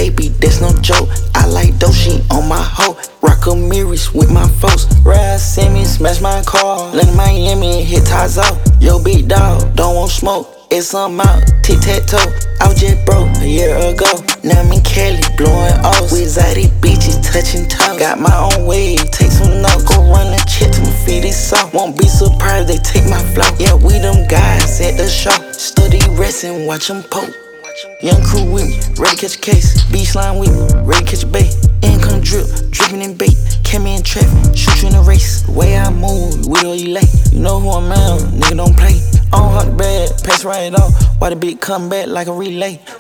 baby, that's no joke. I like dope, she on my hoe. Rock a mirrors with my folks. Ride Sammy, smash my car. Land in Miami, hit ties off. Yo, big dog, don't want smoke. It's some out, tic-tac-toe. I was just broke a year ago. Now I'm in Cali, blowing off. We exotic bitches, touching toes. Got my own wave, take some notes. Go run the check to my feet, it's soft. Won't be surprised they take my flow. Yeah, we them guys at the show. Study resting, watch them poke. Young crew with me, ready to catch a case. Beach line with me, ready to catch a bait. Income drip, dripping in bait. Came in traffic, shoot you in a race. The way I move, with or you late. You know who I'm at, nigga don't play. On hot bad, pass right off. Why the beat come back like a relay?